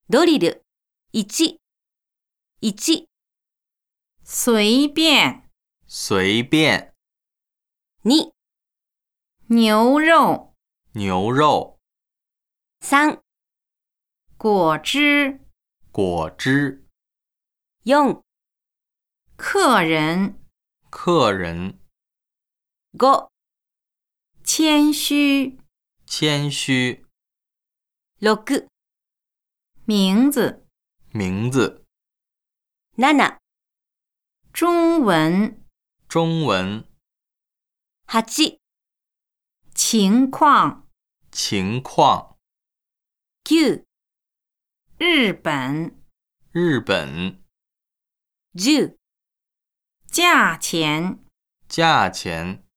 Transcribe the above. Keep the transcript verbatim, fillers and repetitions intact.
ドリル、いち、いち、 随便、 随便、 に、 牛肉、 牛肉、 さん、 果汁、 果汁、 よん、 客人、 客人、 ご、 谦虚、 谦虚、 ろく、 名字、 名字、 なな、 中文、 中文、 はち、 情况、 情况、 きゅう、 日本、 日本、 じゅう、 价钱、 价钱、